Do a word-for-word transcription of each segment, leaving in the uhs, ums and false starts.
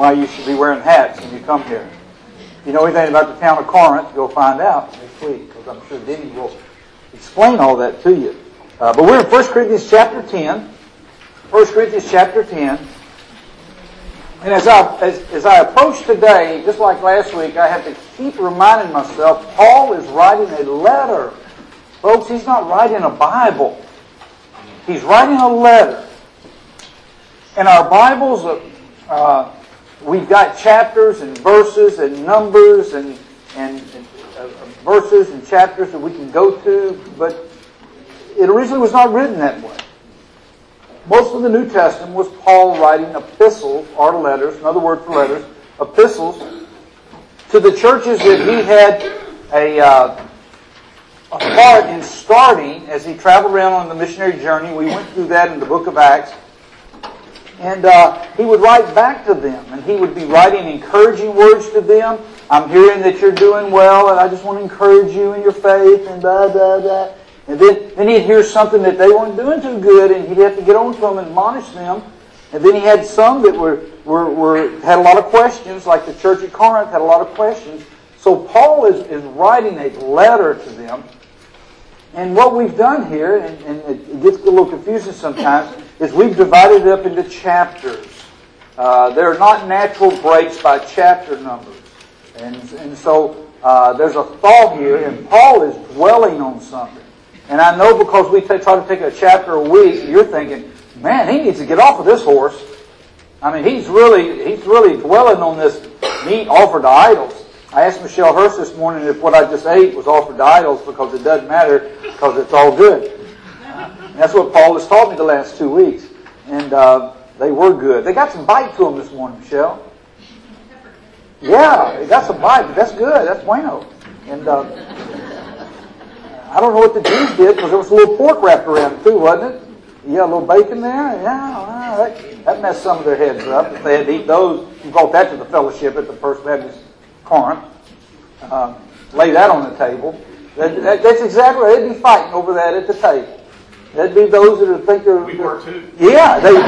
why you should be wearing hats when you come here. If you know anything about the town of Corinth, go find out next week, because I'm sure Denny will explain all that to you. Uh, but we're in First Corinthians chapter ten. First Corinthians chapter ten. And as I, as, as I approach today, just like last week, I have to keep reminding myself, Paul is writing a letter. Folks, he's not writing a Bible. He's writing a letter. And our Bibles, uh, we've got chapters and verses and numbers and, and, and uh, verses and chapters that we can go to, but it originally was not written that way. Most of the New Testament was Paul writing epistles, or letters, another word for letters, epistles, to the churches that he had a, uh, a part in starting as he traveled around on the missionary journey. We went through that in the book of Acts. And uh, he would write back to them, and he would be writing encouraging words to them. I'm hearing that you're doing well, and I just want to encourage you in your faith, and blah, blah, blah. And then, then he'd hear something that they weren't doing too good, and he'd have to get on to them and admonish them. And then he had some that were, were, were had a lot of questions, like the church at Corinth had a lot of questions. So Paul is, is writing a letter to them. And what we've done here, and, and it gets a little confusing sometimes, is we've divided it up into chapters. Uh, they're not natural breaks by chapter numbers. And, and so uh, there's a thought here, and Paul is dwelling on something. And I know because we t- try to take a chapter a week, you're thinking, man, he needs to get off of this horse. I mean, he's really he's really dwelling on this meat offered to idols. I asked Michelle Hurst this morning if what I just ate was offered to idols, because it doesn't matter, because it's all good. And that's what Paul has taught me the last two weeks. And uh, they were good. They got some bite to them this morning, Michelle. Yeah, they got some bite, but that's good. That's bueno. And uh, I don't know what the Jews did, because there was a little pork wrapped around it too, wasn't it? Yeah, a little bacon there. Yeah, well, that, that messed some of their heads up. If they had to eat those, you brought that to the fellowship at the First Baptist Corinth. Uh, lay that on the table. That, that, that's exactly right. They'd be fighting over that at the table. That'd be those that think they're... We were too. Yeah, they...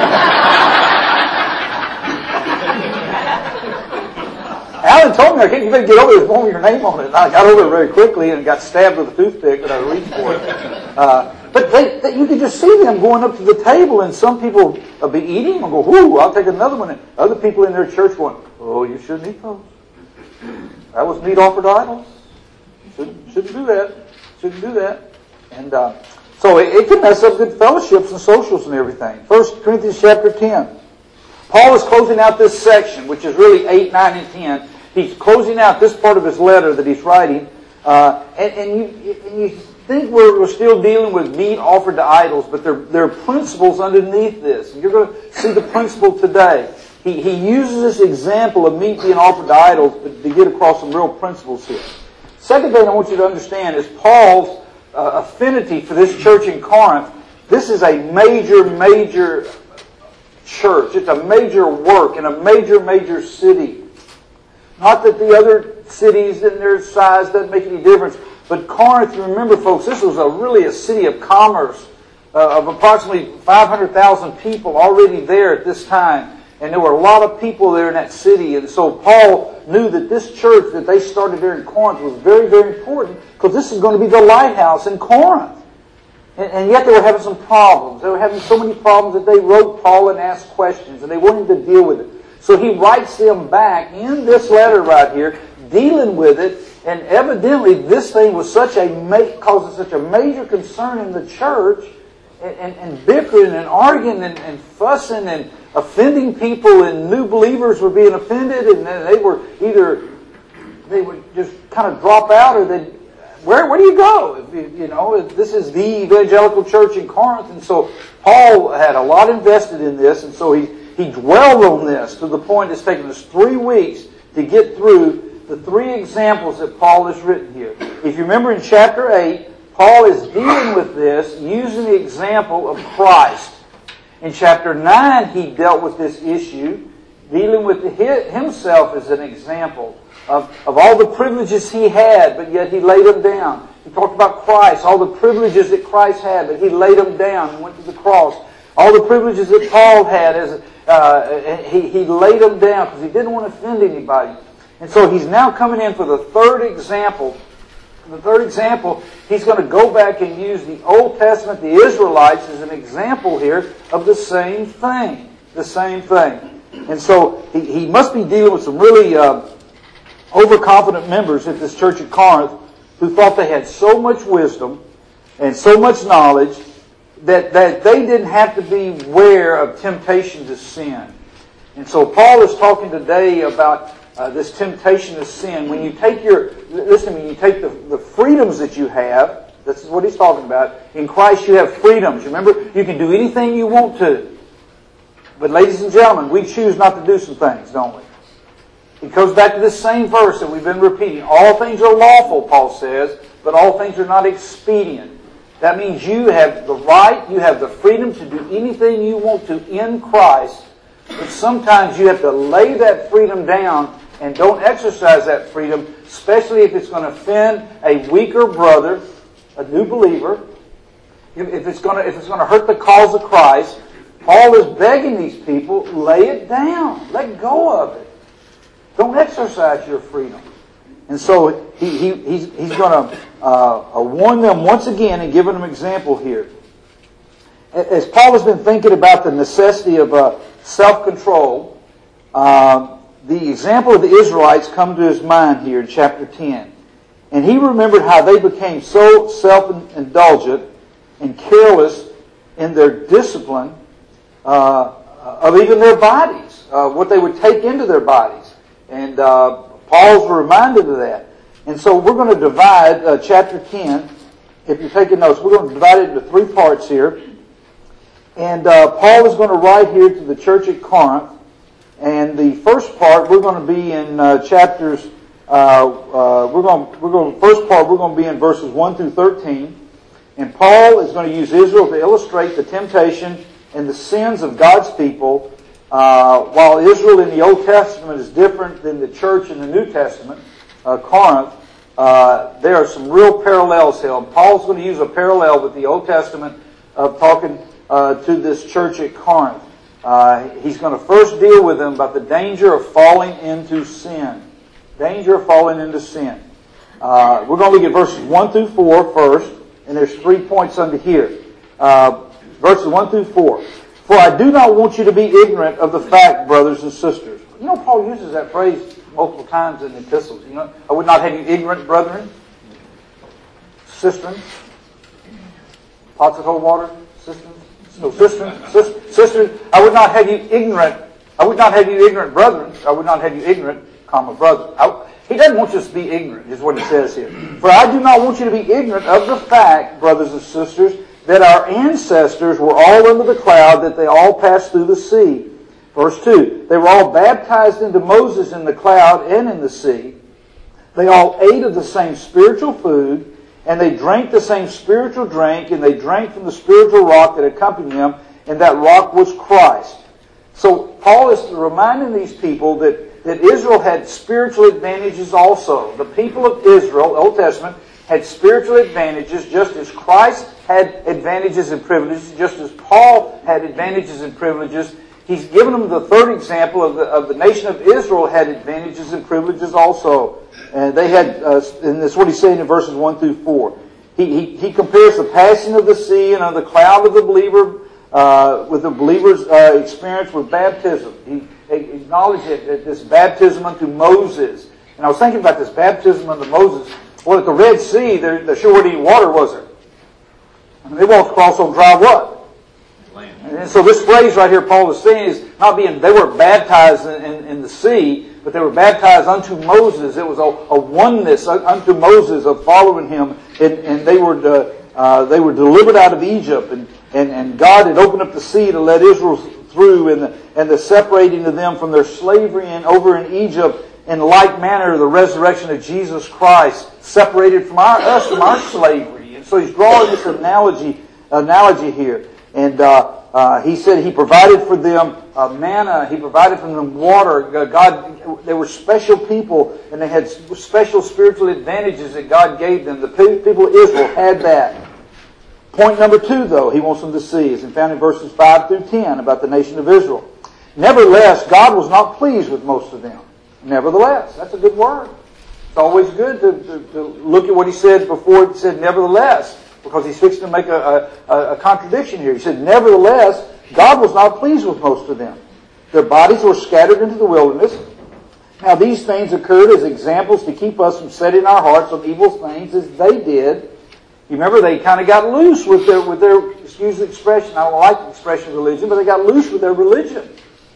Alan told me, I can't even get over this, throwing your name on it. And I got over it very quickly and got stabbed with a toothpick, but I reached for it. Uh, but they, they, you could just see them going up to the table, and some people will be eating and go, whoo, I'll take another one. And other people in their church going, oh, you shouldn't eat those. That was meat offered to idols. Shouldn't, shouldn't do that. Shouldn't do that. And uh, so it, it can mess up good fellowships and socials and everything. First Corinthians chapter ten. Paul is closing out this section, which is really eight, nine, and ten. He's closing out this part of his letter that he's writing. Uh, and, and, you, and you think we're, we're still dealing with meat offered to idols, but there, there are principles underneath this. And you're going to see the principle today. He, he uses this example of meat being offered to idols but to get across some real principles here. Second thing I want you to understand is Paul's uh, affinity for this church in Corinth. This is a major, major church. It's a major work in a major, major city. Not that the other cities and their size doesn't make any difference, but Corinth, you remember, folks, this was a really a city of commerce uh, of approximately five hundred thousand people already there at this time. And there were a lot of people there in that city. And so Paul knew that this church that they started there in Corinth was very, very important, because this is going to be the lighthouse in Corinth. And, and yet they were having some problems. They were having so many problems that they wrote Paul and asked questions, and they wanted to deal with it. So he writes them back in this letter right here, dealing with it. And evidently this thing was such a ma- causing such a major concern in the church, and, and, and bickering and arguing and, and fussing and offending people, and new believers were being offended, and then they were either they would just kind of drop out, or they where where do you go? If you, you know, if this is the evangelical church in Corinth, and so Paul had a lot invested in this, and so he he dwelled on this to the point it's taken us three weeks to get through the three examples that Paul has written here. If you remember in chapter eight, Paul is dealing with this using the example of Christ. In chapter nine, he dealt with this issue, dealing with himself as an example of, of all the privileges he had, but yet he laid them down. He talked about Christ, all the privileges that Christ had, but he laid them down and went to the cross. All the privileges that Paul had as, uh, he, he laid them down because he didn't want to offend anybody. And so he's now coming in for the third example. The third example, he's going to go back and use the Old Testament, the Israelites, as an example here of the same thing. The same thing. And so he, he must be dealing with some really uh, overconfident members at this church at Corinth who thought they had so much wisdom and so much knowledge that, that they didn't have to be aware of temptation to sin. And so Paul is talking today about uh, this temptation to sin. When you take your, listen, when you take the, the freedoms that you have, this is what he's talking about. In Christ you have freedoms. Remember, you can do anything you want to. But ladies and gentlemen, we choose not to do some things, don't we? It goes back to this same verse that we've been repeating. All things are lawful, Paul says, but all things are not expedient. That means you have the right, you have the freedom to do anything you want to in Christ, but sometimes you have to lay that freedom down and don't exercise that freedom, especially if it's going to offend a weaker brother, a new believer, if it's going to, if it's going to hurt the cause of Christ. Paul is begging these people, lay it down. Let go of it. Don't exercise your freedom. And so he, he, he's, he's going to uh, uh, warn them once again and give them an example here. As Paul has been thinking about the necessity of uh, self-control, uh, the example of the Israelites come to his mind here in chapter ten. And he remembered how they became so self-indulgent and careless in their discipline uh, of even their bodies, uh, what they would take into their bodies. And uh, Paul's reminded of that. And so we're going to divide uh, chapter ten. If you're taking notes, we're going to divide it into three parts here. And uh, Paul is going to write here to the church at Corinth. And the first part, we're going to be in uh, chapters, uh, uh, we're going, we're going, first part, we're going to be in verses one through thirteen. And Paul is going to use Israel to illustrate the temptation and the sins of God's people. Uh, while Israel in the Old Testament is different than the church in the New Testament, uh, Corinth, uh, there are some real parallels here. And Paul's going to use a parallel with the Old Testament of talking uh, to this church at Corinth. Uh, he's going to first deal with them about the danger of falling into sin. Danger of falling into sin. Uh, we're going to look at verses one through four first, and there's three points under here. Uh, verses one through four. For I do not want you to be ignorant of the fact, brothers and sisters. You know, Paul uses that phrase multiple times in the epistles. You know, I would not have you ignorant, brethren. Cisterns. Pots that hold water. Cisterns. No, cisterns. Cisterns. I would not have you ignorant. I would not have you ignorant, brethren. I would not have you ignorant, comma, brethren. I, he doesn't want you to be ignorant, is what he says here. For I do not want you to be ignorant of the fact, brothers and sisters, that our ancestors were all under the cloud, that they all passed through the sea. Verse two, they were all baptized into Moses in the cloud and in the sea. They all ate of the same spiritual food, and they drank the same spiritual drink, and they drank from the spiritual rock that accompanied them, and that rock was Christ. So Paul is reminding these people that, that Israel had spiritual advantages also. The people of Israel, Old Testament, had spiritual advantages just as Christ had advantages and privileges, just as Paul had advantages and privileges. He's given them the third example of the, of the nation of Israel had advantages and privileges also. And they had, uh, and that's what he's saying in verses one through four. He, he, he compares the passing of the sea and of the cloud of the believer uh, with the believer's uh, experience with baptism. He acknowledged that, that this baptism unto Moses. And I was thinking about this baptism unto Moses. Well, at the Red Sea, there, there sure wasn't any water, was there? I mean, they walked across on dry what? Land. And so this phrase right here Paul is saying is not being, they were baptized in, in, in the sea, but they were baptized unto Moses. It was a, a oneness unto Moses of following him, and, and they were uh, uh, they were delivered out of Egypt, and, and, and God had opened up the sea to let Israel through, and the, and the separating of them from their slavery and over in Egypt. In like manner, the resurrection of Jesus Christ separated from our, us from our slavery. And so he's drawing this analogy analogy here. And uh, uh, he said he provided for them uh, manna. He provided for them water. God, they were special people, and they had special spiritual advantages that God gave them. The people of Israel had that. Point number two, though, he wants them to see is found in verses five through ten about the nation of Israel. Nevertheless, God was not pleased with most of them. Nevertheless, that's a good word. It's always good to, to, to look at what he said before it said nevertheless, because he's fixing to make a, a, a contradiction here. He said, nevertheless, God was not pleased with most of them. Their bodies were scattered into the wilderness. Now these things occurred as examples to keep us from setting our hearts on evil things as they did. You remember they kind of got loose with their, with their, excuse the expression, I don't like the expression religion, but they got loose with their religion.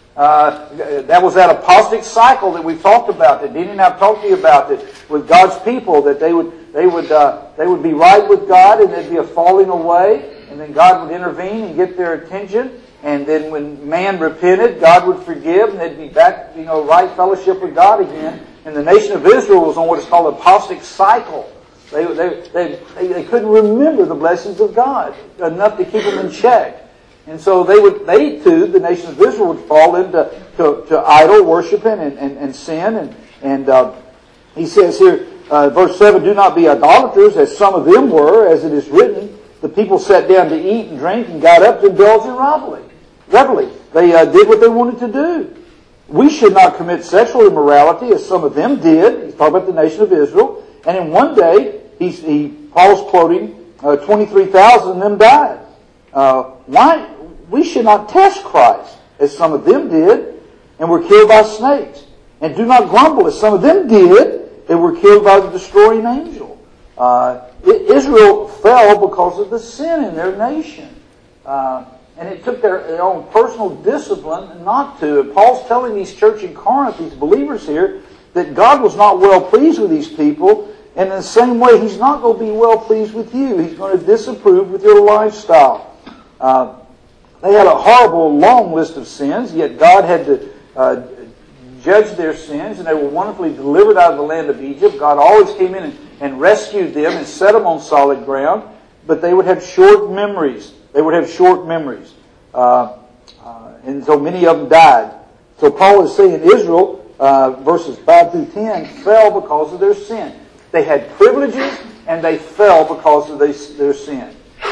Uh, that was that apostate cycle that we talked about, that Dean and I talked to you about, that with God's people, that they would they would uh, they would be right with God, and there'd be a falling away, and then God would intervene and get their attention, and then when man repented, God would forgive, and they'd be back, you know, right fellowship with God again. And the nation of Israel was on what is called an apostate cycle. They they they they, they couldn't remember the blessings of God enough to keep them in check. And so they would, they too, the nation of Israel would fall into to, to idol worshiping and, and, and sin. And, and uh, he says here, uh, verse seven, do not be idolaters, as some of them were, as it is written. The people sat down to eat and drink and got up to indulge in revelry. Revelry. They uh, did what they wanted to do. We should not commit sexual immorality, as some of them did. He's talking about the nation of Israel. And in one day, he's, he Paul's quoting, uh, twenty-three thousand of them died. Uh, why? We should not test Christ, as some of them did, and were killed by snakes. And do not grumble, as some of them did, and were killed by the destroying angel. Uh, Israel fell because of the sin in their nation. Uh, and it took their, their own personal discipline not to. And Paul's telling these church in Corinth, these believers here, that God was not well pleased with these people. And in the same way, He's not going to be well pleased with you. He's going to disapprove with your lifestyle. Uh, They had a horrible, long list of sins, yet God had to uh, judge their sins, and they were wonderfully delivered out of the land of Egypt. God always came in and, and rescued them and set them on solid ground, but they would have short memories. They would have short memories. Uh, uh, and so many of them died. So Paul is saying Israel, uh, verses five through ten, fell because of their sin. They had privileges, and they fell because of they, their sin.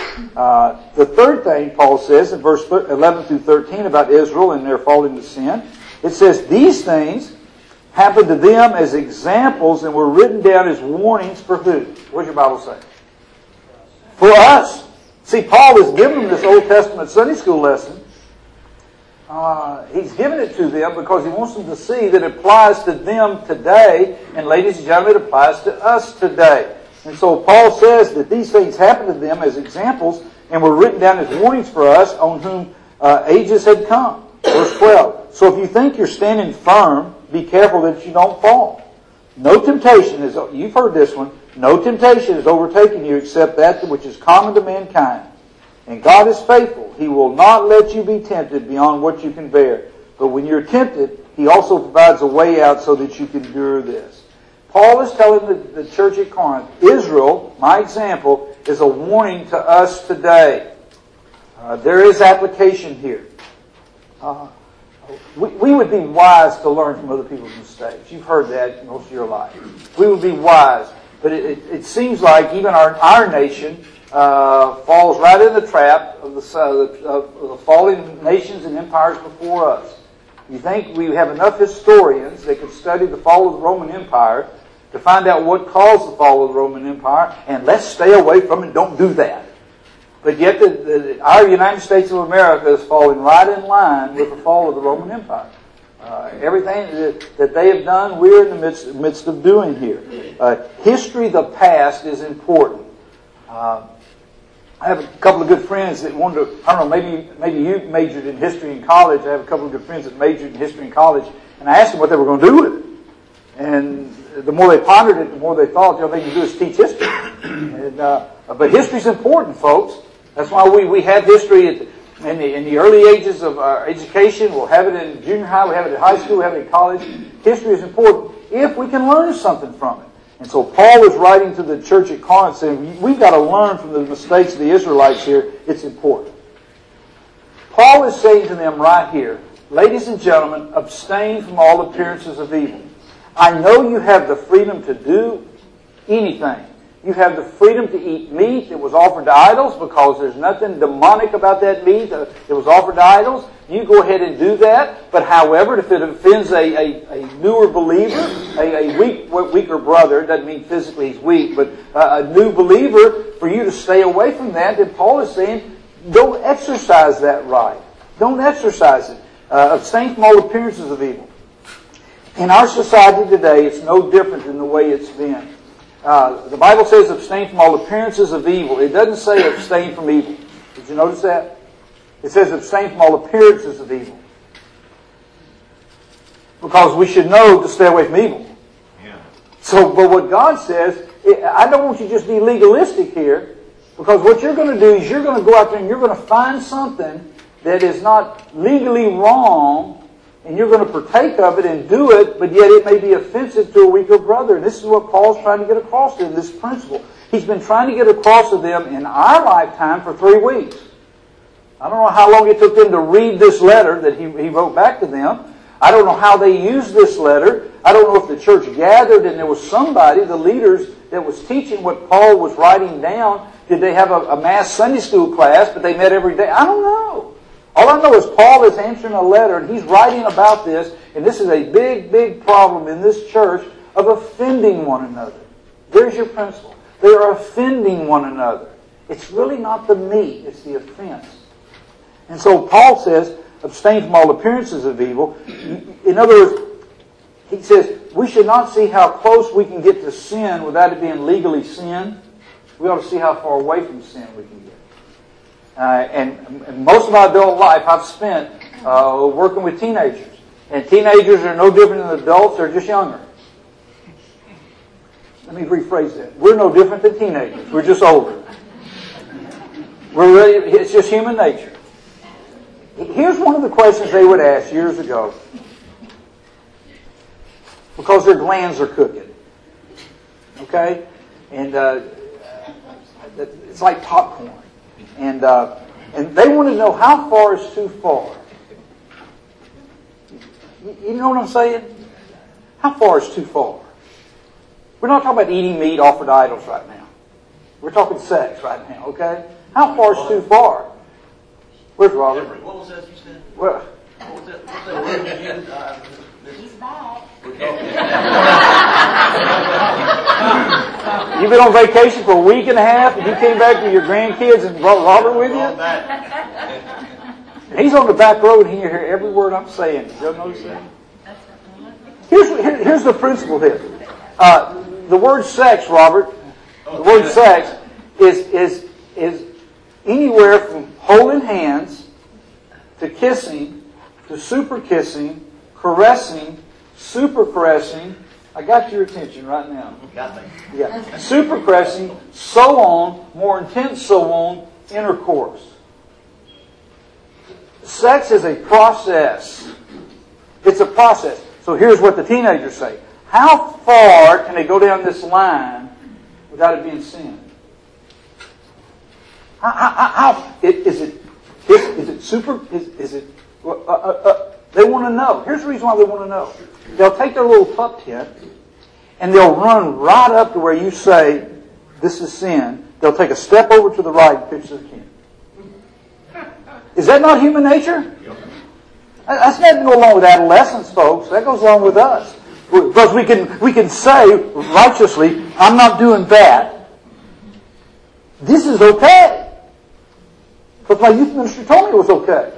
Uh, the third thing Paul says in verse eleven through thirteen about Israel and their falling to sin, it says, these things happened to them as examples and were written down as warnings for who? What does your Bible say? For us. See, Paul is giving them this Old Testament Sunday school lesson. Uh, he's giving it to them because he wants them to see that it applies to them today, and ladies and gentlemen, it applies to us today. And so Paul says that these things happened to them as examples and were written down as warnings for us on whom uh, ages had come. Verse twelve. So if you think you're standing firm, be careful that you don't fall. No temptation is, you've heard this one, no temptation is overtaking you except that which is common to mankind. And God is faithful. He will not let you be tempted beyond what you can bear. But when you're tempted, He also provides a way out so that you can endure this. Paul is telling the, the church at Corinth, Israel, my example, is a warning to us today. Uh, there is application here. Uh, we, we would be wise to learn from other people's mistakes. You've heard that most of your life. We would be wise. But it, it, it seems like even our, our nation uh, falls right in the trap of the, uh, of the falling nations and empires before us. You think we have enough historians that could study the fall of the Roman Empire to find out what caused the fall of the Roman Empire, and let's stay away from it, don't do that. But yet the, the, our United States of America is falling right in line with the fall of the Roman Empire. Uh, everything that, that they have done, we're in the midst, midst of doing here. Uh, history, the past, is important. Uh, I have a couple of good friends that wanted to, I don't know, maybe maybe you majored in history in college. I have a couple of good friends that majored in history in college, and I asked them what they were going to do with it. And the more they pondered it, the more they thought the only thing to do is teach history. And, uh, but history's important, folks. That's why we, we have history at the, in, the, in the early ages of our education. We'll have it in junior high, we have it in high school, we have it in college. History is important if we can learn something from it. And so Paul is writing to the church at Corinth saying, we've got to learn from the mistakes of the Israelites here. It's important. Paul is saying to them right here, ladies and gentlemen, abstain from all appearances of evil. I know you have the freedom to do anything. You have the freedom to eat meat that was offered to idols because there's nothing demonic about that meat that was offered to idols. You go ahead and do that. But however, if it offends a, a, a newer believer, a, a weak, weaker brother, it doesn't mean physically he's weak, but a, a new believer, for you to stay away from that, then Paul is saying, don't exercise that right. Don't exercise it. Uh, abstain from all appearances of evil. In our society today, it's no different than the way it's been. Uh, the Bible says abstain from all appearances of evil. It doesn't say abstain from evil. Did you notice that? It says abstain from all appearances of evil. Because we should know to stay away from evil. Yeah. So, but what God says, I don't want you to just be legalistic here. Because what you're going to do is you're going to go out there and you're going to find something that is not legally wrong, and you're going to partake of it and do it, but yet it may be offensive to a weaker brother. And this is what Paul's trying to get across to them, this principle. He's been trying to get across to them in our lifetime for three weeks. I don't know how long it took them to read this letter that he, he wrote back to them. I don't know how they used this letter. I don't know if the church gathered and there was somebody, the leaders, that was teaching what Paul was writing down. Did they have a, a mass Sunday school class, but they met every day? I don't know. All I know is Paul is answering a letter, and he's writing about this, and this is a big, big problem in this church of offending one another. There's your principle. They are offending one another. It's really not the meat, it's the offense. And so Paul says, abstain from all appearances of evil. In other words, he says, we should not see how close we can get to sin without it being legally sin. We ought to see how far away from sin we can get. Uh, and, and most of my adult life I've spent uh, working with teenagers. And teenagers are no different than adults, they're just younger. Let me rephrase that. We're no different than teenagers, we're just older. We're really, it's just human nature. Here's one of the questions they would ask years ago. Because their glands are cooking. Okay? And uh, it's like popcorn. And uh, and they want to know how far is too far. You know what I'm saying? How far is too far? We're not talking about eating meat offered to idols right now. We're talking sex right now, okay? How far is too far? Where's Robert? What was that you said? Well, what was that? What's that word you used? Uh, He's back. You've been on vacation for a week and a half, and you came back with your grandkids and brought Robert with you? He's on the back road, and he can hear every word I'm saying. Did you notice that? Here's, here, here's the principle here. Uh, the word sex, Robert, the word sex is, is, is anywhere from holding hands to kissing to super kissing, caressing, super caressing. I got your attention right now. Got me. Yeah. Super caressing, so on, more intense so on, intercourse. Sex is a process. It's a process. So here's what the teenagers say. How far can they go down this line without it being sin? How, how, how is it? Is, is it super? Is, is it? Uh, uh, uh, they want to know. Here's the reason why they want to know. They'll take their little pup tent and they'll run right up to where you say this is sin. They'll take a step over to the right and pitch their tent. Is that not human nature? That's nothing to go along with adolescence, folks. That goes along with us. Because we can we can say righteously, I'm not doing that. This is okay. Because my youth minister told me it was okay.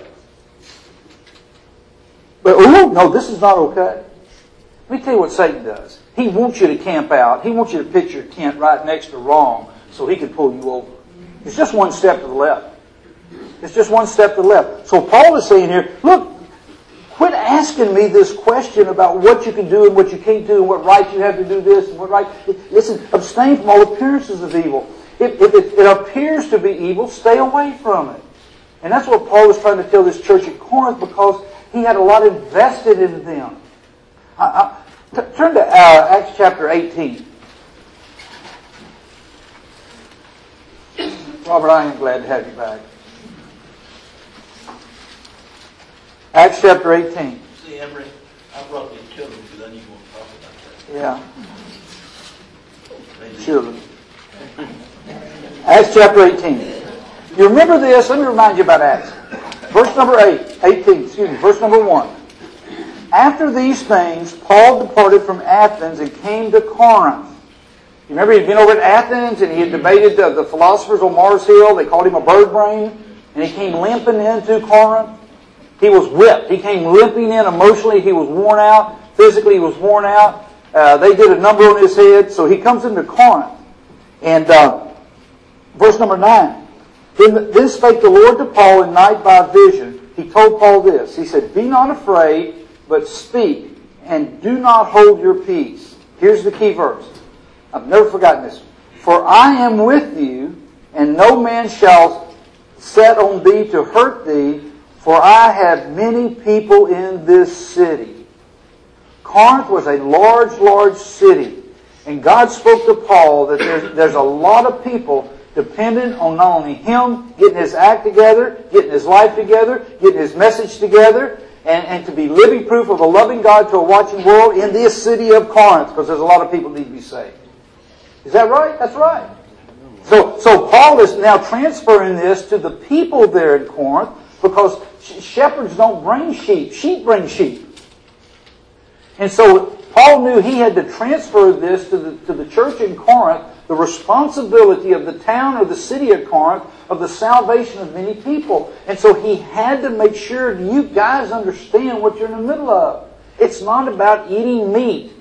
But, oh, no, this is not okay. Let me tell you what Satan does. He wants you to camp out. He wants you to pitch your tent right next to wrong so he can pull you over. It's just one step to the left. It's just one step to the left. So Paul is saying here, look, quit asking me this question about what you can do and what you can't do and what right you have to do this and what right... Listen, abstain from all appearances of evil. If, if it, it appears to be evil, stay away from it. And that's what Paul was trying to tell this church at Corinth because he had a lot invested in them. I, I, t- turn to uh, Acts chapter eighteen. Robert, I am glad to have you back. Acts chapter eighteen. See, Emery, I brought these children because I knew you want to talk about that. Yeah. Children. Acts chapter eighteen. You remember this? Let me remind you about Acts. Verse number eight, eighteen, excuse me, verse number one. After these things, Paul departed from Athens and came to Corinth. You remember he'd been over at Athens and he had debated the, the philosophers on Mars Hill. They called him a bird brain. And he came limping into Corinth. He was whipped. He came limping in emotionally. He was worn out. Physically, he was worn out. Uh, they did a number on his head. So he comes into Corinth. And uh, verse number nine. Then, then spake the Lord to Paul in night by a vision. He told Paul this. He said, be not afraid, but speak, and do not hold your peace. Here's the key verse. I've never forgotten this. For I am with you, and no man shall set on thee to hurt thee, for I have many people in this city. Corinth was a large, large city. And God spoke to Paul that there's, there's a lot of people dependent on not only him getting his act together, getting his life together, getting his message together, and, and to be living proof of a loving God to a watching world in this city of Corinth, because there's a lot of people need to be saved. Is that right? That's right. So, so Paul is now transferring this to the people there in Corinth, because shepherds don't bring sheep. Sheep bring sheep. And so Paul knew he had to transfer this to the, to the church in Corinth, the responsibility of the town or the city of Corinth of the salvation of many people. And so he had to make sure you guys understand what you're in the middle of. It's not about eating meat.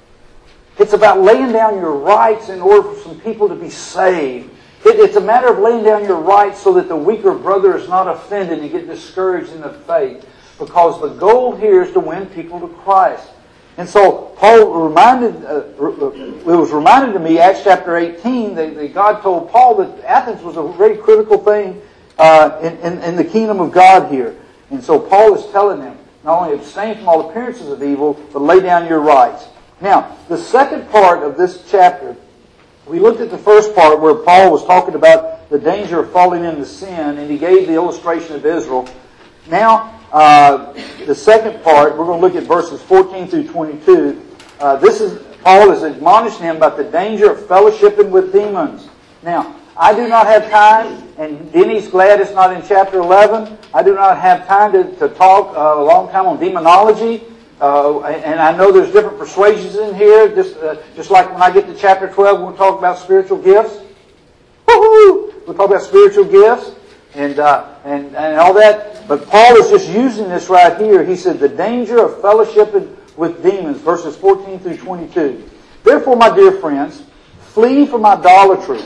It's about laying down your rights in order for some people to be saved. It, it's a matter of laying down your rights so that the weaker brother is not offended and get discouraged in the faith. Because the goal here is to win people to Christ. And so Paul reminded, uh, it was reminded to me, Acts chapter eighteen, that, that God told Paul that Athens was a very critical thing uh, in, in, in the kingdom of God here. And so Paul is telling them, not only abstain from all appearances of evil, but lay down your rights. Now, the second part of this chapter, we looked at the first part where Paul was talking about the danger of falling into sin, and he gave the illustration of Israel. Now, uh, the second part, we're going to look at verses fourteen through twenty-two. Uh, this is, Paul is admonishing him about the danger of fellowshipping with demons. Now, I do not have time, and Denny's glad it's not in chapter eleven. I do not have time to, to talk uh, a long time on demonology. Uh, and I know there's different persuasions in here, just uh, just like when I get to chapter twelve, we'll talk about spiritual gifts. Woo-hoo! We'll talk about spiritual gifts and, uh, and, and all that. But Paul is just using this right here. He said, the danger of fellowshipping with demons, verses fourteen through twenty-two. Therefore, my dear friends, flee from idolatry.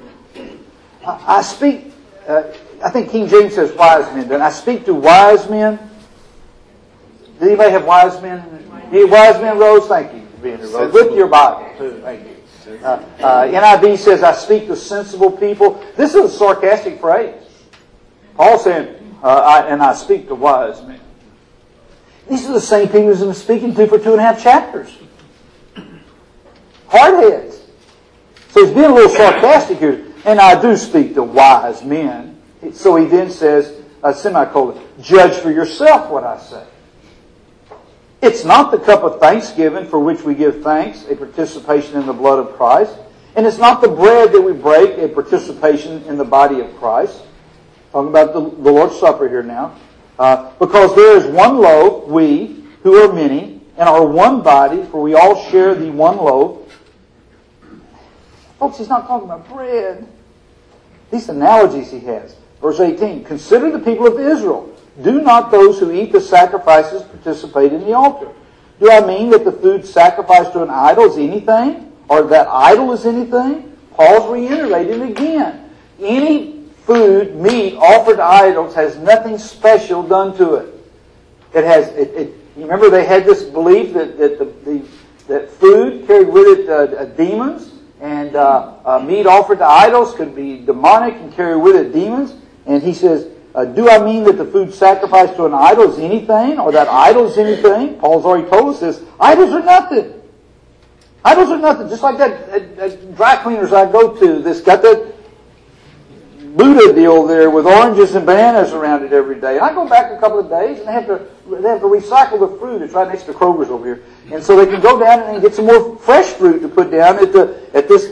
I, I speak, uh, I think King James says wise men, but I speak to wise men. Does anybody have wise men? You wise men, Rose? Thank you for being here, Rose. With your Bible, too. Thank you. Uh, uh, N I V says, I speak to sensible people. This is a sarcastic phrase. Paul's saying, uh, I, and I speak to wise men. These are the same people he's been speaking to for two and a half chapters. Hardheads. So he's being a little sarcastic here. And I do speak to wise men. So he then says, uh, semicolon, judge for yourself what I say. It's not the cup of thanksgiving for which we give thanks, a participation in the blood of Christ. And it's not the bread that we break, a participation in the body of Christ. Talking about the, the Lord's Supper here now. Uh, because there is one loaf, we, who are many, and are one body, for we all share the one loaf. Folks, he's not talking about bread. These analogies he has. Verse eighteen, consider the people of Israel. Do not those who eat the sacrifices participate in the altar? Do I mean that the food sacrificed to an idol is anything? Or that idol is anything? Paul's reiterating again. Any food, meat offered to idols has nothing special done to it. It has, it, it, you remember they had this belief that, that, the, the, that food carried with it uh, demons, and uh, uh, meat offered to idols could be demonic and carry with it demons. And he says, Uh, do I mean that the food sacrificed to an idol is anything, or that idol is anything? Paul's already told us this. Idols are nothing. Idols are nothing. Just like that, that, that dry cleaners I go to, that's got that Buddha deal there with oranges and bananas around it every day. And I go back a couple of days, and they have to they have to recycle the fruit. It's right next to Kroger's over here, and so they can go down and get some more fresh fruit to put down at the at this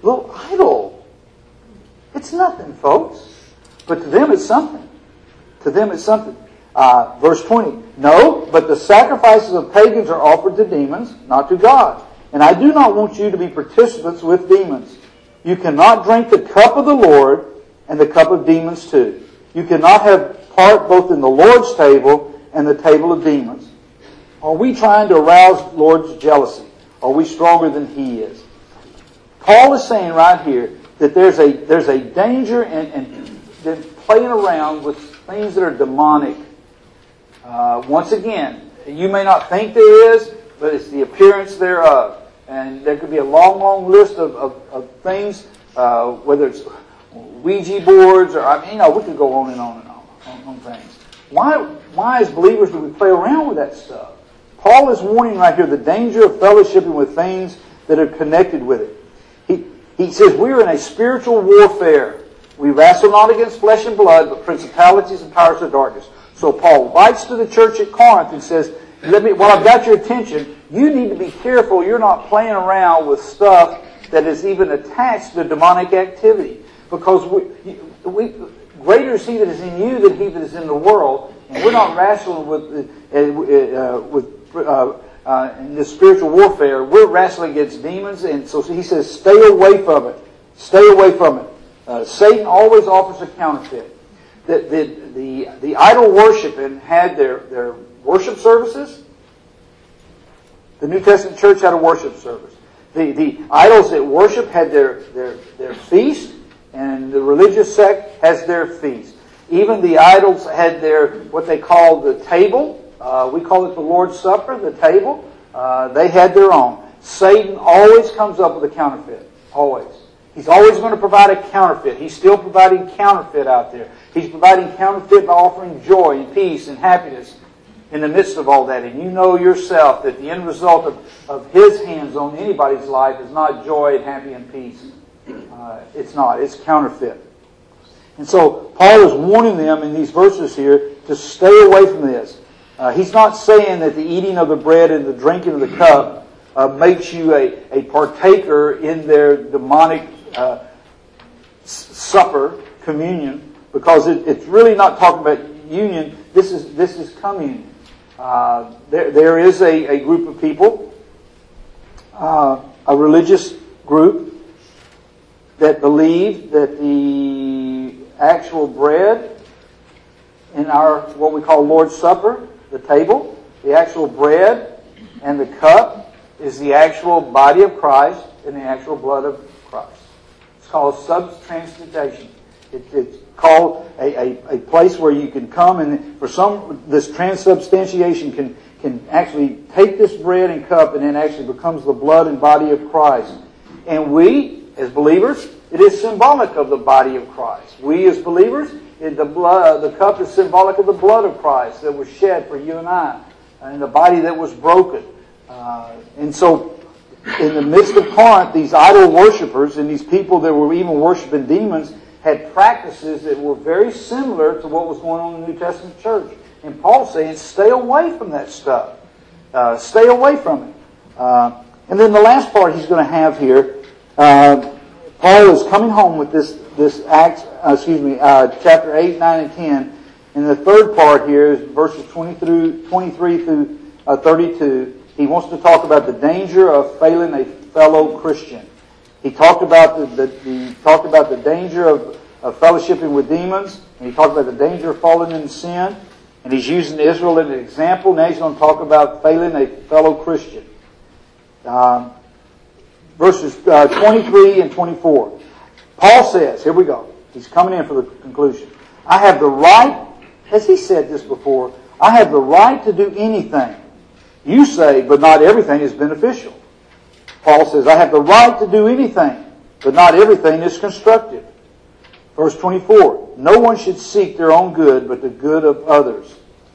little idol. It's nothing, folks. But to them it's something. To them it's something. Uh, verse twenty. No, but the sacrifices of pagans are offered to demons, not to God. And I do not want you to be participants with demons. You cannot drink the cup of the Lord and the cup of demons too. You cannot have part both in the Lord's table and the table of demons. Are we trying to arouse the Lord's jealousy? Are we stronger than He is? Paul is saying right here that there's a there's a danger in, in, in playing around with things that are demonic. Uh, once again, you may not think there is, but it's the appearance thereof. And there could be a long, long list of, of, of things, uh, whether it's Ouija boards or, I mean, you know, we could go on and on and on, on, on things. Why, why as believers do we play around with that stuff? Paul is warning right here the danger of fellowshipping with things that are connected with it. He, he says we're in a spiritual warfare. We wrestle not against flesh and blood, but principalities and powers of darkness. So Paul writes to the church at Corinth and says, Let me, while I've got your attention, you need to be careful you're not playing around with stuff that is even attached to demonic activity. Because we, we, greater is He that is in you than he that is in the world. And we're not wrestling with, uh, uh, with uh, uh, in this spiritual warfare. We're wrestling against demons. And so he says, stay away from it. Stay away from it. Uh, Satan always offers a counterfeit. The, the, the, the idol worshiping had their, their worship services. The New Testament church had a worship service. The, the idols that worship had their, their, their feast, and the religious sect has their feast. Even the idols had their, what they call the table. Uh, we call it the Lord's Supper, the table. Uh, they had their own. Satan always comes up with a counterfeit. Always. He's always going to provide a counterfeit. He's still providing counterfeit out there. He's providing counterfeit by offering joy and peace and happiness in the midst of all that. And you know yourself that the end result of, of his hands on anybody's life is not joy and happy and peace. Uh, it's not. It's counterfeit. And so Paul is warning them in these verses here to stay away from this. Uh, he's not saying that the eating of the bread and the drinking of the cup uh, makes you a, a partaker in their demonic uh, supper, communion, because it, it's really not talking about union. This is this is communion. Uh, there there is a, a group of people, uh, a religious group, that believe that the actual bread in our, what we call Lord's Supper, the table, the actual bread and the cup is the actual body of Christ and the actual blood of Christ. It's called subtransmutation. It, it's called a, a, a place where you can come and for some, this transubstantiation can, can actually take this bread and cup and then actually becomes the blood and body of Christ. And we, as believers, it is symbolic of the body of Christ. We as believers, it, the blood, the cup is symbolic of the blood of Christ that was shed for you and I, and the body that was broken. Uh, and so, in the midst of Corinth, these idol worshippers and these people that were even worshiping demons had practices that were very similar to what was going on in the New Testament church. And Paul's saying, stay away from that stuff. Uh, stay away from it. Uh, and then the last part he's going to have here, uh, Paul is coming home with this this Acts, uh, excuse me, uh, chapter eight, nine, and ten. And the third part here is verses twenty through twenty-three through uh, thirty-two. He wants to talk about the danger of failing a fellow Christian. He talked about the, the, the talked about the danger of, of fellowshipping with demons, and he talked about the danger of falling in sin. And he's using Israel as an example. Now he's going to talk about failing a fellow Christian. Um, verses uh, twenty-three and twenty-four. Paul says, here we go. He's coming in for the conclusion. I have the right, as he said this before, I have the right to do anything. You say, but not everything is beneficial. Paul says, I have the right to do anything, but not everything is constructive. Verse twenty-four, no one should seek their own good, but the good of others.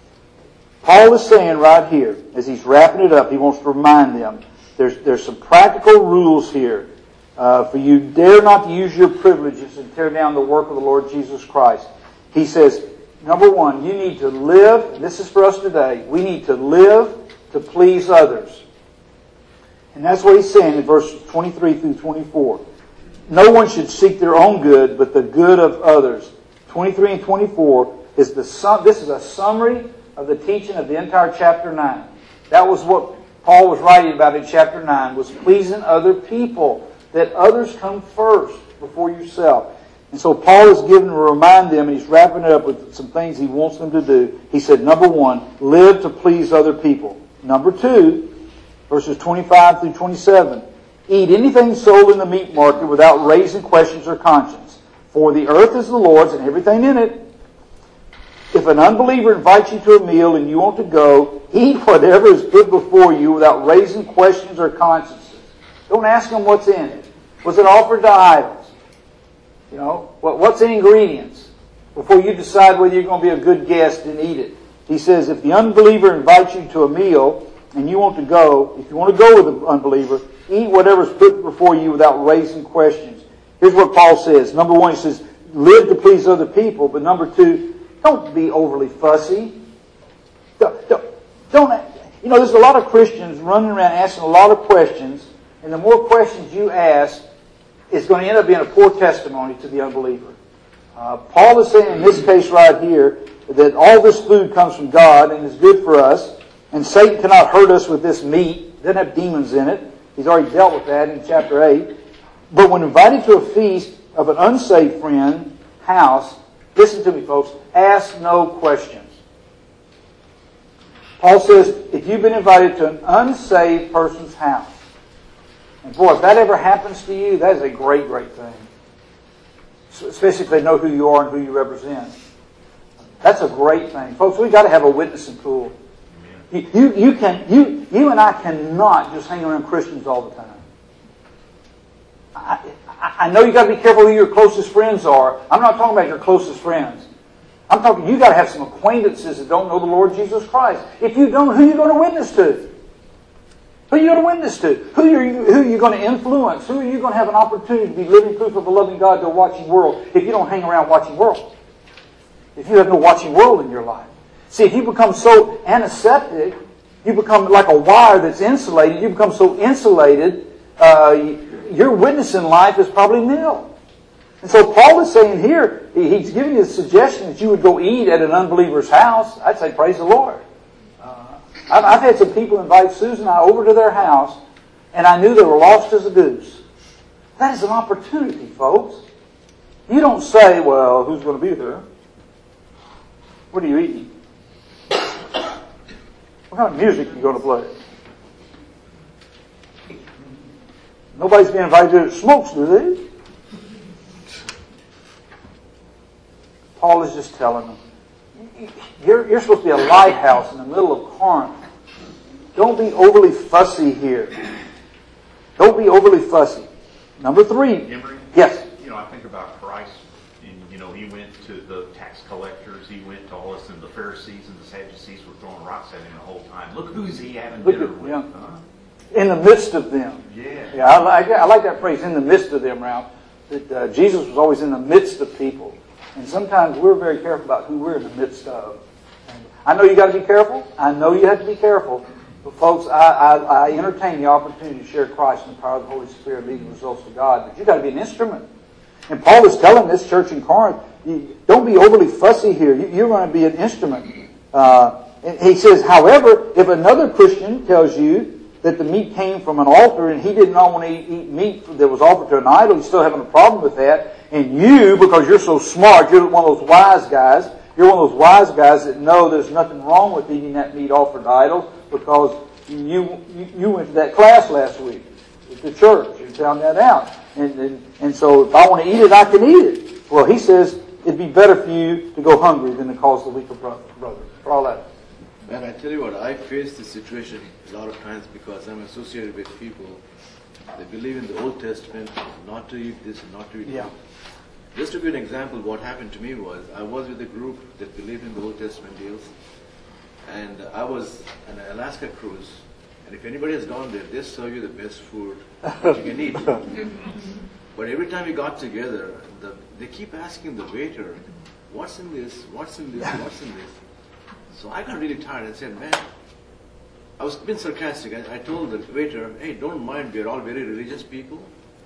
Paul is saying right here, as he's wrapping it up, he wants to remind them, there's, there's some practical rules here. Uh, for you dare not to use your privileges and tear down the work of the Lord Jesus Christ. He says, number one, you need to live, this is for us today, we need to live to please others. And that's what he's saying in verses twenty-three through twenty-four. no one should seek their own good, but the good of others. twenty-three and twenty-four is the sum, this is a summary of the teaching of the entire chapter nine. That was what Paul was writing about in chapter nine, was pleasing other people, that others come first before yourself. And so Paul is given to remind them, and he's wrapping it up with some things he wants them to do. He said, number one, live to please other people. Number two, verses twenty-five through twenty-seven, eat anything sold in the meat market without raising questions or conscience. For the earth is the Lord's and everything in it. If an unbeliever invites you to a meal and you want to go, eat whatever is put before you without raising questions or consciences. Don't ask them what's in it. Was it offered to idols? You know, what's the ingredients? Before you decide whether you're going to be a good guest and eat it. He says, if the unbeliever invites you to a meal and you want to go, if you want to go with the unbeliever, eat whatever's put before you without raising questions. Here's what Paul says. Number one, he says, live to please other people. But number two, don't be overly fussy. Don't, don't, don't, you know, there's a lot of Christians running around asking a lot of questions, and the more questions you ask, it's going to end up being a poor testimony to the unbeliever. Uh, Paul is saying in this case right here that all this food comes from God and is good for us, and Satan cannot hurt us with this meat. It doesn't have demons in it. He's already dealt with that in chapter eight. But when invited to a feast of an unsaved friend house, listen to me, folks, ask no questions. Paul says, if you've been invited to an unsaved person's house, and boy, if that ever happens to you, that is a great, great thing. Especially if they know who you are and who you represent. That's a great thing. Folks, we've got to have a witnessing pool. You, you, you, can, you, you and I cannot just hang around Christians all the time. I, I, I know you've got to be careful who your closest friends are. I'm not talking about your closest friends. I'm talking, you've got to have some acquaintances that don't know the Lord Jesus Christ. If you don't, who are you going to witness to? Who are you going to witness to? Who are you, who are you going to influence? Who are you going to have an opportunity to be living proof of a loving God to a watching world if you don't hang around watching world? If you have no watching world in your life. See, if you become so antiseptic, you become like a wire that's insulated, you become so insulated, uh, your witnessing life is probably nil. And so Paul is saying here, he's giving you the suggestion that you would go eat at an unbeliever's house. I'd say praise the Lord. I've, I've had some people invite Susan and I over to their house, and I knew they were lost as a goose. That is an opportunity, folks. You don't say, well, who's going to be there? What are you eating? What kind of music are you going to play? Nobody's being invited to smokes, do they? Paul is just telling them, You're, you're supposed to be a lighthouse in the middle of Corinth. Don't be overly fussy here. Don't be overly fussy. Number three. Emory, yes. You know, I think about Christ, and you know, he went to the tax collectors, he went to all this, and the Pharisees and the Sadducees were throwing rocks at him the whole time. Look who's he having Look dinner at, with. yeah. Huh? In the midst of them. Yeah. Yeah, I like, I like that phrase, in the midst of them, Ralph. That uh, Jesus was always in the midst of people. And sometimes we're very careful about who we're in the midst of. And I know you got to be careful. I know you have to be careful. But folks, I, I, I entertain the opportunity to share Christ and the power of the Holy Spirit, leading results to God. But you got to be an instrument. And Paul is telling this church in Corinth, you, don't be overly fussy here. You, you're going to be an instrument. Uh, and he says, however, if another Christian tells you that the meat came from an altar and he did not want to eat, eat meat that was offered to an idol, he's still having a problem with that. And you, because you're so smart, you're one of those wise guys, you're one of those wise guys that know there's nothing wrong with eating that meat offered to idols because you, you, you went to that class last week at the church and found that out. And, and, and so if I want to eat it, I can eat it. Well, he says it'd be better for you to go hungry than to cause the weaker brother. For all that. Man, I tell you what, I face this situation a lot of times because I'm associated with people that believe in the Old Testament, not to eat this and not to eat yeah. that. Just to give you an example, what happened to me was, I was with a group that believed in the Old Testament deals, and I was on an Alaska cruise, and if anybody has gone there, they serve you the best food that you can eat. But every time we got together, the, they keep asking the waiter, what's in this, what's in this, what's in this? So I got really tired and said, man, I was being sarcastic. I, I told the waiter, hey, don't mind, we're all very religious people.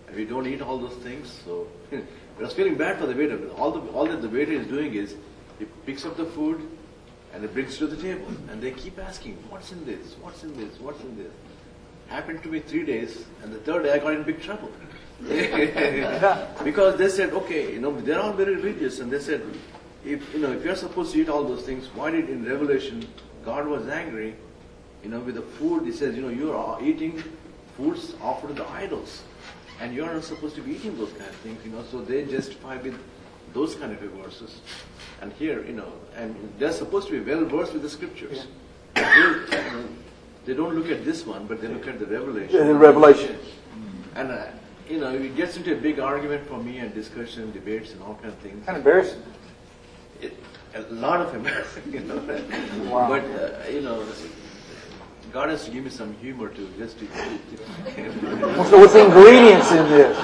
and we don't eat all those things. So I was feeling bad for the waiter. But all the all that the waiter is doing is he picks up the food and he brings it to the table, and they keep asking, "What's in this? What's in this? What's in this?" Happened to me three days, and the third day I got in big trouble. Because they said, okay, you know, they're all very religious, and they said, if you know, if you're supposed to eat all those things, why did in Revelation God was angry, you know, with the food? He says, you know, you're all eating foods offered to the idols, and you're not supposed to be eating those kind of things, you know. So they justify with those kind of verses. And here, you know, and they're supposed to be well versed with the scriptures. Yeah. They, you know, they don't look at this one, but they look at the Revelation. The Revelation. And, uh, you know, it gets into a big argument for me and discussion, debates, and all kind of things. Kind of embarrassing. It, a lot of embarrassing, you know. Wow. But, uh, you know, God has to give me some humor to just to... So what's the ingredients in this?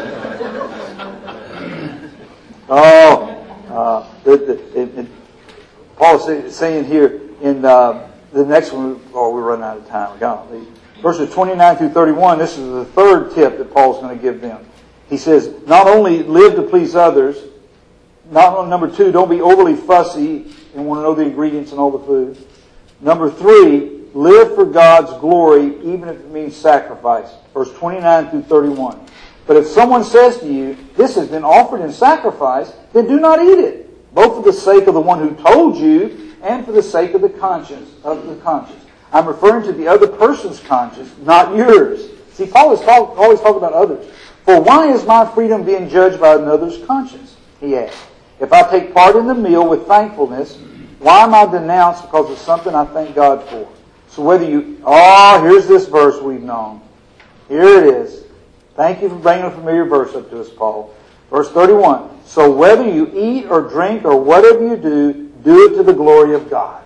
Oh, uh, the, the, it, it, Paul is saying here in uh, the next one, oh, we're running out of time. Golly. Verses twenty-nine through thirty-one, this is the third tip that Paul's going to give them. He says, not only live to please others, not only, number two, don't be overly fussy and want to know the ingredients in all the food. Number three, live for God's glory, even if it means sacrifice. Verse twenty-nine through thirty-one. But if someone says to you, this has been offered in sacrifice, then do not eat it, both for the sake of the one who told you and for the sake of the conscience, of the conscience. I'm referring to the other person's conscience, not yours. See, Paul is talk, always talking about others. For why is my freedom being judged by another's conscience? He asked. If I take part in the meal with thankfulness, why am I denounced because of something I thank God for? So whether you, oh, here's this verse we've known. Here it is. Thank you for bringing a familiar verse up to us, Paul. Verse thirty-one. So whether you eat or drink or whatever you do, do it to the glory of God.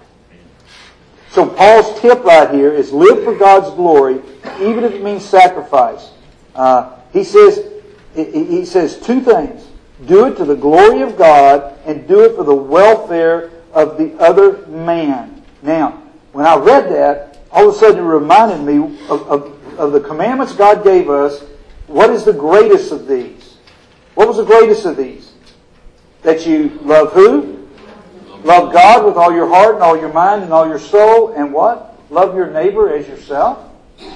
So Paul's tip right here is live for God's glory, even if it means sacrifice. Uh, he says, he says two things. Do it to the glory of God and do it for the welfare of the other man. Now, when I read that, all of a sudden it reminded me of, of, of the commandments God gave us. What is the greatest of these? What was the greatest of these? That you love who? Love God with all your heart and all your mind and all your soul. And what? Love your neighbor as yourself.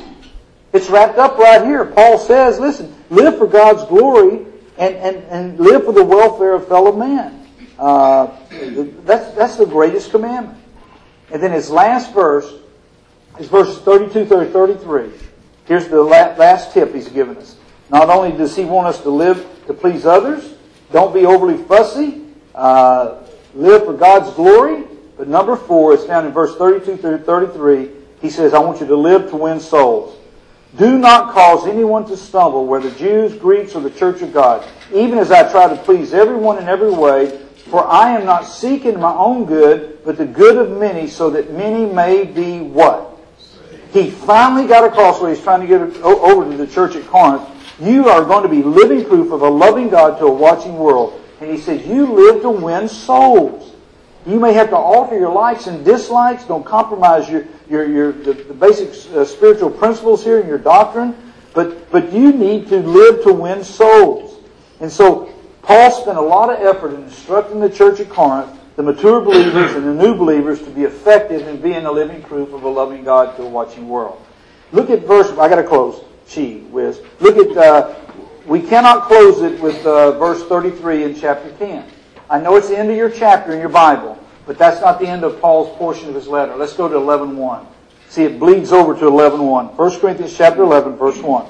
It's wrapped up right here. Paul says, listen, live for God's glory and, and, and live for the welfare of fellow man. Uh, that's, that's the greatest commandment. And then his last verse is verses thirty-two through thirty-three. Here's the last tip he's given us. Not only does he want us to live to please others, don't be overly fussy, uh, live for God's glory, but number four is found in verse thirty-two through thirty-three. He says, I want you to live to win souls. Do not cause anyone to stumble, whether Jews, Greeks, or the church of God, even as I try to please everyone in every way, for I am not seeking my own good, but the good of many, so that many may be what? He finally got across what he's trying to get over to the church at Corinth. You are going to be living proof of a loving God to a watching world. And he says, you live to win souls. You may have to alter your likes and dislikes. Don't compromise your, your, your the, the basic uh, spiritual principles here in your doctrine. But, but you need to live to win souls. And so Paul spent a lot of effort in instructing the church at Corinth, the mature believers and the new believers, to be effective in being a living proof of a loving God to a watching world. Look at verse, I got to close. Gee whiz. Look at, uh, we cannot close it with uh, verse thirty-three in chapter ten. I know it's the end of your chapter in your Bible, but that's not the end of Paul's portion of his letter. Let's go to eleven one. See, it bleeds over to eleven one. First Corinthians chapter eleven, verse one.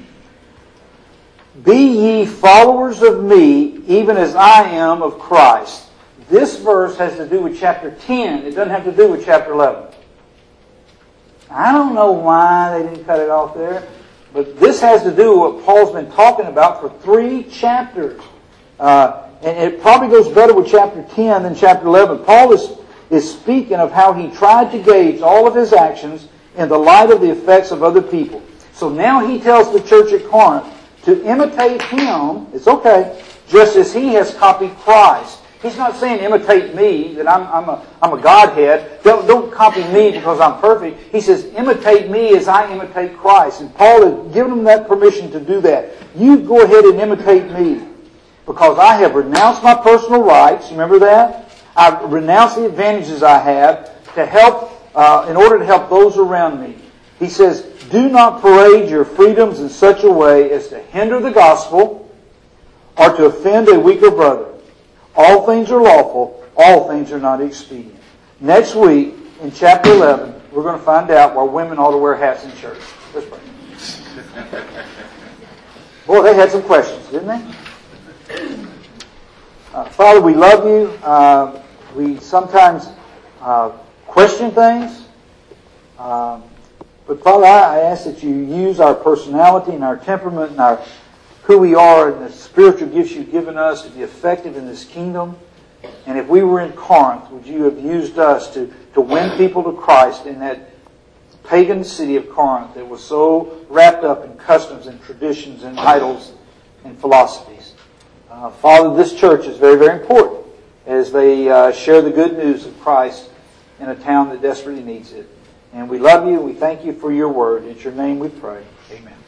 Be ye followers of me, even as I am of Christ. This verse has to do with chapter ten. It doesn't have to do with chapter eleven. I don't know why they didn't cut it off there, but this has to do with what Paul's been talking about for three chapters. Uh, and it probably goes better with chapter ten than chapter eleven. Paul is, is speaking of how he tried to gauge all of his actions in the light of the effects of other people. So now he tells the church at Corinth to imitate him, it's okay, just as he has copied Christ. He's not saying imitate me, that I'm, I'm, a, I'm a Godhead. Don't, don't copy me because I'm perfect. He says, imitate me as I imitate Christ. And Paul had given them that permission to do that. You go ahead and imitate me because I have renounced my personal rights. Remember that? I've renounced the advantages I have to help, uh, in order to help those around me. He says, do not parade your freedoms in such a way as to hinder the gospel or to offend a weaker brother. All things are lawful, all things are not expedient. Next week, in chapter eleven, we're going to find out why women ought to wear hats in church. Let's pray. Boy, they had some questions, didn't they? Uh, Father, we love you. Uh, we sometimes uh, question things. Uh, but Father, I, I ask that you use our personality and our temperament and our who we are and the spiritual gifts you've given us to be effective in this kingdom. And if we were in Corinth, would you have used us to, to win people to Christ in that pagan city of Corinth that was so wrapped up in customs and traditions and idols and philosophies? Uh, Father, this church is very, very important as they uh, share the good news of Christ in a town that desperately needs it. And we love you. We thank you for your word. In your name we pray. Amen.